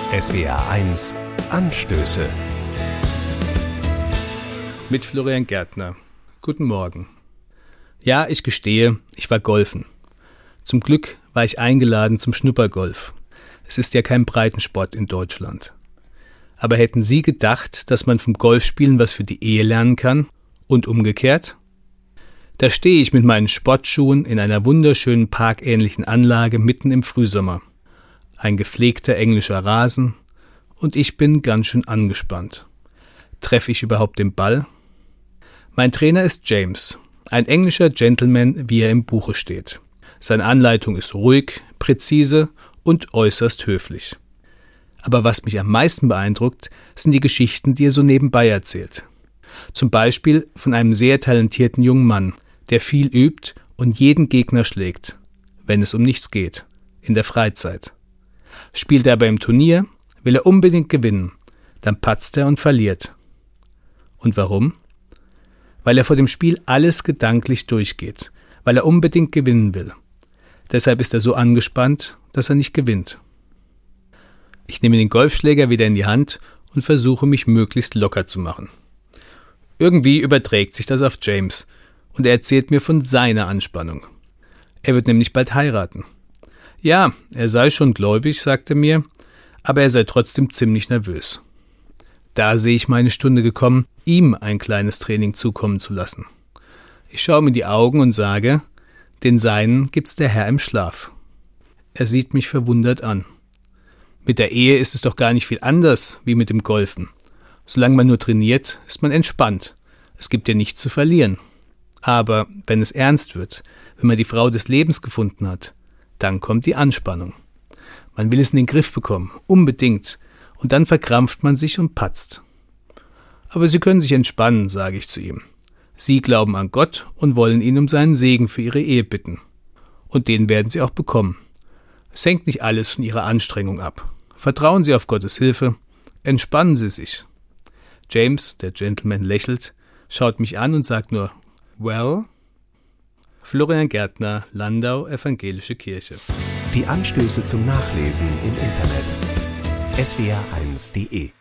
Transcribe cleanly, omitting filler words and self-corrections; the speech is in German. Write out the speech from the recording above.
SWR1 Anstöße. Mit Florian Gärtner. Guten Morgen. Ja, ich gestehe, ich war golfen. Zum Glück war ich eingeladen zum Schnuppergolf. Es ist ja kein Breitensport in Deutschland. Aber hätten Sie gedacht, dass man vom Golfspielen was für die Ehe lernen kann? Und umgekehrt? Da stehe ich mit meinen Sportschuhen in einer wunderschönen parkähnlichen Anlage mitten im Frühsommer. Ein gepflegter englischer Rasen und ich bin ganz schön angespannt. Treffe ich überhaupt den Ball? Mein Trainer ist James, ein englischer Gentleman, wie er im Buche steht. Seine Anleitung ist ruhig, präzise und äußerst höflich. Aber was mich am meisten beeindruckt, sind die Geschichten, die er so nebenbei erzählt. Zum Beispiel von einem sehr talentierten jungen Mann, der viel übt und jeden Gegner schlägt, wenn es um nichts geht, in der Freizeit. Spielt er aber im Turnier, will er unbedingt gewinnen, dann patzt er und verliert. Und warum? Weil er vor dem Spiel alles gedanklich durchgeht, weil er unbedingt gewinnen will. Deshalb ist er so angespannt, dass er nicht gewinnt. Ich nehme den Golfschläger wieder in die Hand und versuche mich möglichst locker zu machen. Irgendwie überträgt sich das auf James und er erzählt mir von seiner Anspannung. Er wird nämlich bald heiraten. Ja, er sei schon gläubig, sagt er mir, aber er sei trotzdem ziemlich nervös. Da sehe ich meine Stunde gekommen, ihm ein kleines Training zukommen zu lassen. Ich schaue ihm in die Augen und sage, den Seinen gibt's der Herr im Schlaf. Er sieht mich verwundert an. Mit der Ehe ist es doch gar nicht viel anders wie mit dem Golfen. Solange man nur trainiert, ist man entspannt. Es gibt ja nichts zu verlieren. Aber wenn es ernst wird, wenn man die Frau des Lebens gefunden hat, dann kommt die Anspannung. Man will es in den Griff bekommen, unbedingt, und dann verkrampft man sich und patzt. Aber Sie können sich entspannen, sage ich zu ihm. Sie glauben an Gott und wollen ihn um seinen Segen für Ihre Ehe bitten. Und den werden Sie auch bekommen. Es hängt nicht alles von Ihrer Anstrengung ab. Vertrauen Sie auf Gottes Hilfe, entspannen Sie sich. James, der Gentleman, lächelt, schaut mich an und sagt nur, well? Florian Gärtner, Landau, Evangelische Kirche. Die Anstöße zum Nachlesen im Internet. swr1.de